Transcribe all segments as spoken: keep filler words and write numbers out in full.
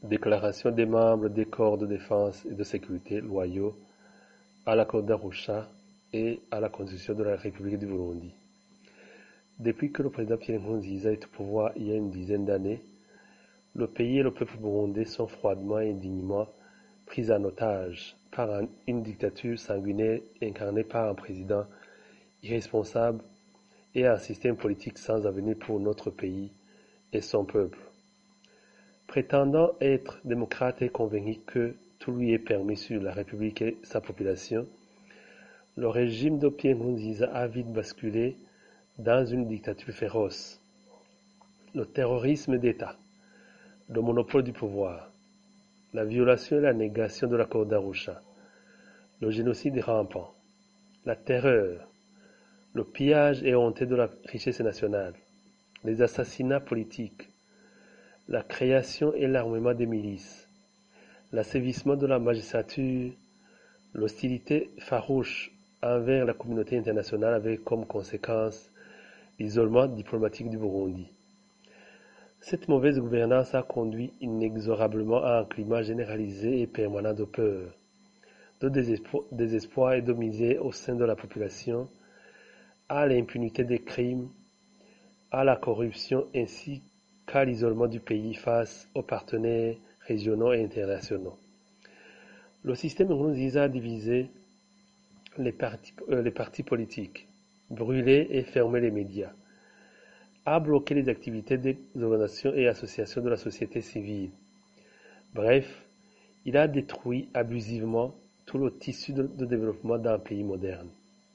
Déclaration des membres des corps de défense et de sécurité loyaux à l'accord d'Arusha et à la Constitution de la République du Burundi. Depuis que le président Pierre Nkurunziza est au pouvoir il y a une dizaine d'années, le pays et le peuple burundais sont froidement et indignement pris en otage par un- une dictature sanguinaire incarnée par un président irresponsable et un système politique sans avenir pour notre pays et son peuple. Prétendant être démocrate et convaincu que tout lui est permis sur la République et sa population, le régime de Pierre Nkurunziza a vite basculé dans une dictature féroce. Le terrorisme d'État, le monopole du pouvoir, la violation et la négation de l'accord d'Arusha, le génocide rampant, la terreur, le pillage éhonté de la richesse nationale, les assassinats politiques, la création et l'armement des milices, l'assévissement de la magistrature, l'hostilité farouche envers la communauté internationale avec comme conséquence l'isolement diplomatique du Burundi. Cette mauvaise gouvernance a conduit inexorablement à un climat généralisé et permanent de peur, de désespo- désespoir et de misère au sein de la population, à l'impunité des crimes, à la corruption ainsi qu'à l'isolement du pays face aux partenaires régionaux et internationaux. Le système Nkurunziza a divisé les partis, euh, les partis politiques, brûlé et fermé les médias, a bloqué les activités des organisations et associations de la société civile. Bref, il a détruit abusivement tout le tissu de, de développement d'un pays moderne.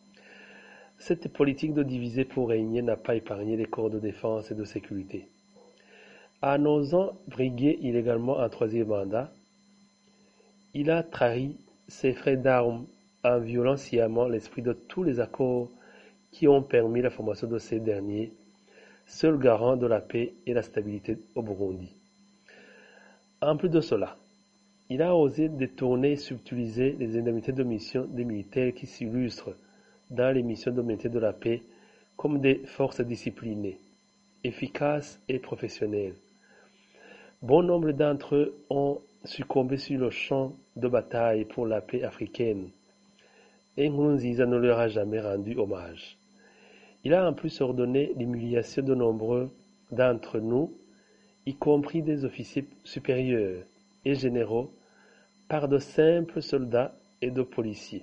Cette politique de diviser pour régner n'a pas épargné les corps de défense et de sécurité. En osant briguer illégalement un troisième mandat, il a trahi ses frais d'armes en violant sciemment l'esprit de tous les accords qui ont permis la formation de ces derniers, seul garant de la paix et la stabilité au Burundi. En plus de cela, il a osé détourner et subtiliser les indemnités de mission des militaires qui s'illustrent dans les missions de maintien de la paix comme des forces disciplinées, efficaces et professionnelles. Bon nombre d'entre eux ont succombé sur le champ de bataille pour la paix africaine, et Nkurunziza ne leur a jamais rendu hommage. Il a en plus ordonné l'humiliation de nombreux d'entre nous, y compris des officiers supérieurs et généraux, par de simples soldats et de policiers.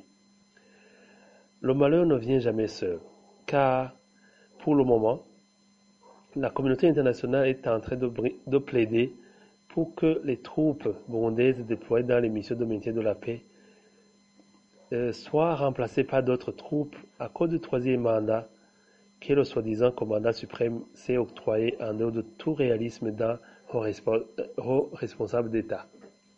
Le malheur ne vient jamais seul, car, pour le moment, la communauté internationale est en train de, de plaider pour que les troupes burundaises déployées dans les missions de maintien de la paix euh, soient remplacées par d'autres troupes à cause du troisième mandat que le soi-disant commandant suprême s'est octroyé en dehors de tout réalisme d'un haut, respo haut responsable d'État.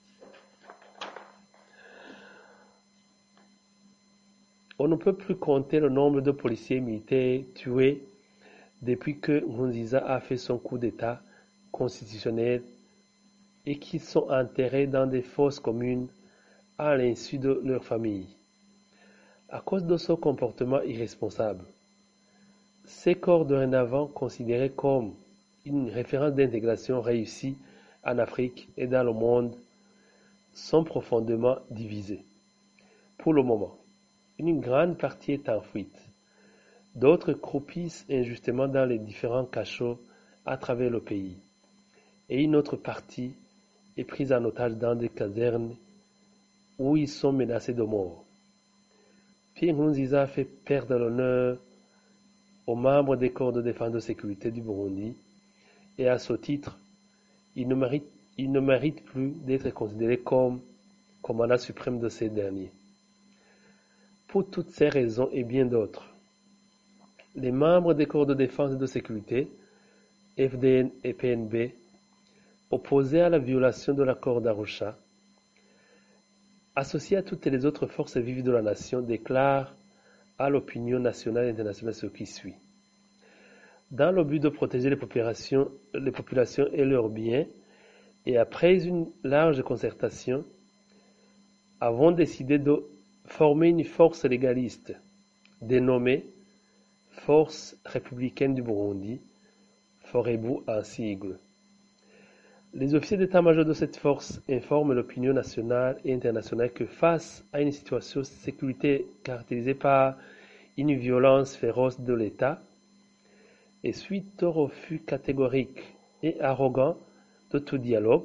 On ne peut plus compter le nombre de policiers militaires tués depuis que Nkurunziza a fait son coup d'État constitutionnel et qui sont enterrés dans des fosses communes à l'insu de leurs familles. À cause de son comportement irresponsable, ces corps dorénavant considérés comme une référence d'intégration réussie en Afrique et dans le monde sont profondément divisés. Pour le moment, une grande partie est en fuite. D'autres croupissent injustement dans les différents cachots à travers le pays. Et une autre partie est prise en otage dans des casernes où ils sont menacés de mort. Pierre Nkurunziza a fait perdre l'honneur aux membres des corps de défense de sécurité du Burundi et à ce titre, il ne mérite, il ne mérite plus d'être considéré comme commandant suprême de ces derniers. Pour toutes ces raisons et bien d'autres, les membres des corps de défense et de sécurité, F D N et P N B, opposés à la violation de l'accord d'Arusha, associés à toutes les autres forces vives de la nation, déclarent à l'opinion nationale et internationale ce qui suit. Dans le but de protéger les populations, les populations et leurs biens, et après une large concertation, avons décidé de former une force légaliste dénommée Force républicaine du Burundi, Forebu en sigle. Les officiers d'état-major de cette force informent l'opinion nationale et internationale que face à une situation de sécurité caractérisée par une violence féroce de l'État, et suite au refus catégorique et arrogant de tout dialogue,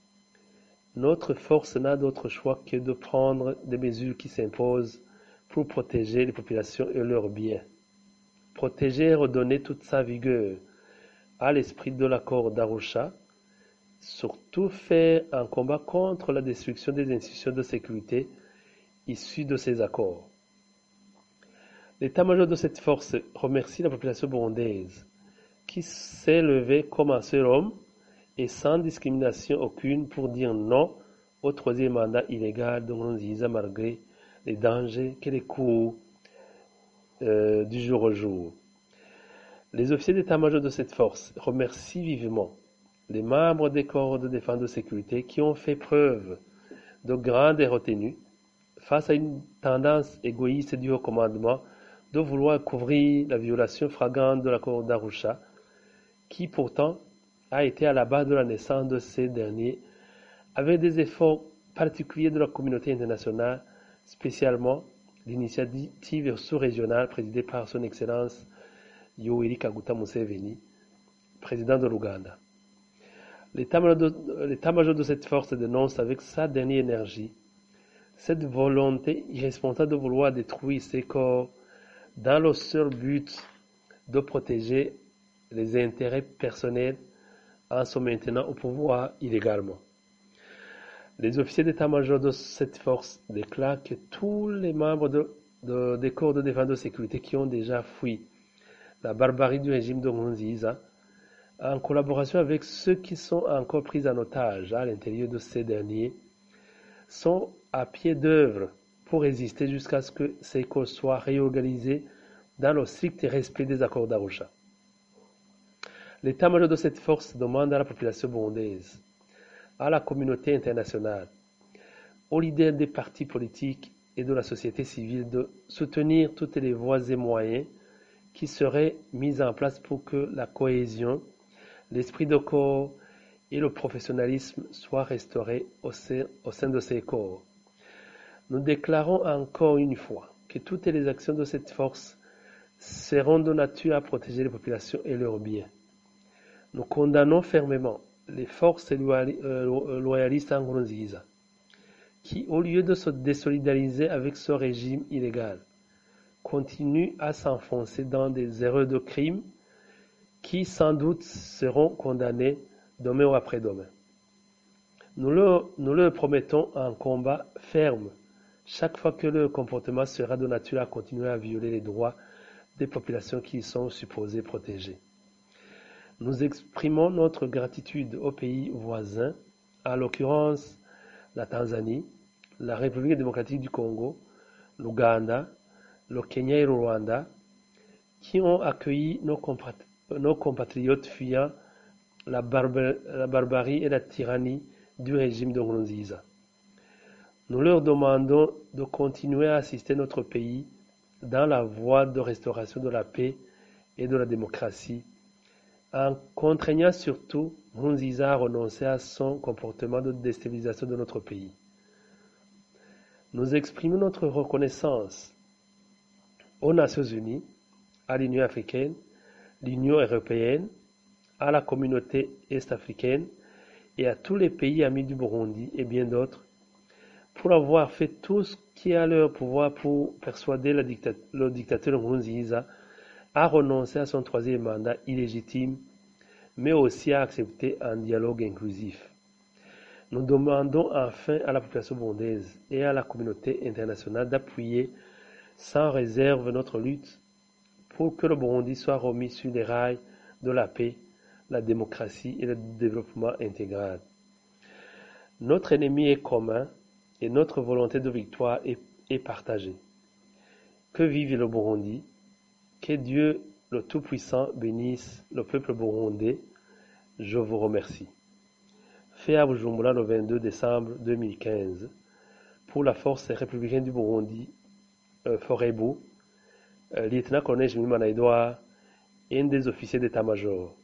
notre force n'a d'autre choix que de prendre des mesures qui s'imposent pour protéger les populations et leurs biens. Protéger et redonner toute sa vigueur à l'esprit de l'accord d'Arusha, surtout faire un combat contre la destruction des institutions de sécurité issues de ces accords. L'état-major de cette force remercie la population burundaise qui s'est levée comme un seul homme et sans discrimination aucune pour dire non au troisième mandat illégal de Nkurunziza malgré les dangers qu'elle court euh, du jour au jour. Les officiers d'état-major de cette force remercient vivement les membres des corps de défense de sécurité qui ont fait preuve de grande retenue face à une tendance égoïste du haut commandement de vouloir couvrir la violation flagrante de l'accord d'Arusha, qui pourtant a été à la base de la naissance de ces derniers, avec des efforts particuliers de la communauté internationale, spécialement l'initiative sous-régionale présidée par son Excellence Yoweri Kaguta Museveni, président de l'Ouganda. L'état-major de cette force dénonce avec sa dernière énergie cette volonté irresponsable de vouloir détruire ces corps dans le seul but de protéger les intérêts personnels en se maintenant au pouvoir illégalement. Les officiers d'état-major de cette force déclarent que tous les membres de, de, des corps de défense de sécurité qui ont déjà fui la barbarie du régime de Nkurunziza, en collaboration avec ceux qui sont encore pris en otage à l'intérieur de ces derniers, sont à pied d'œuvre pour résister jusqu'à ce que ces corps soient réorganisés dans le strict respect des accords d'Arusha. L'état-major de cette force demande à la population burundaise, à la communauté internationale, aux leaders des partis politiques et de la société civile de soutenir toutes les voies et moyens qui seraient mis en place pour que la cohésion, l'esprit de corps et le professionnalisme soient restaurés au sein, au sein de ces corps. Nous déclarons encore une fois que toutes les actions de cette force seront de nature à protéger les populations et leurs biens. Nous condamnons fermement les forces loyalistes en Nkurunziza, qui, au lieu de se désolidariser avec ce régime illégal, continuent à s'enfoncer dans des erreurs de crimes qui, sans doute, seront condamnés demain ou après-demain. Nous leur, nous leur promettons un combat ferme chaque fois que leur comportement sera de nature à continuer à violer les droits des populations qui sont supposées protégées. Nous exprimons notre gratitude aux pays voisins, en l'occurrence la Tanzanie, la République démocratique du Congo, l'Ouganda, le Kenya et le Rwanda, qui ont accueilli nos, compat nos compatriotes fuyant la, barba la barbarie et la tyrannie du régime de Nkurunziza. Nous leur demandons de continuer à assister notre pays dans la voie de restauration de la paix et de la démocratie, en contraignant surtout Nkurunziza à renoncer à son comportement de déstabilisation de notre pays. Nous exprimons notre reconnaissance aux Nations Unies, à l'Union africaine, l'Union européenne, à la communauté est-africaine et à tous les pays amis du Burundi et bien d'autres pour avoir fait tout ce qui est à leur pouvoir pour persuader le, dictat le dictateur Nkurunziza à renoncer à son troisième mandat illégitime, mais aussi à accepter un dialogue inclusif. Nous demandons enfin à la population burundaise et à la communauté internationale d'appuyer sans réserve notre lutte pour que le Burundi soit remis sur les rails de la paix, la démocratie et le développement intégral. Notre ennemi est commun et notre volonté de victoire est, est partagée. Que vive le Burundi, que Dieu le Tout-Puissant bénisse le peuple burundais. Je vous remercie. Fait à Bujumbura le vingt-deux décembre deux mille quinze pour la force républicaine du Burundi, euh, Forebu, euh, lieutenant-colonel Jimmy Manaïdoa, un des officiers d'état-major.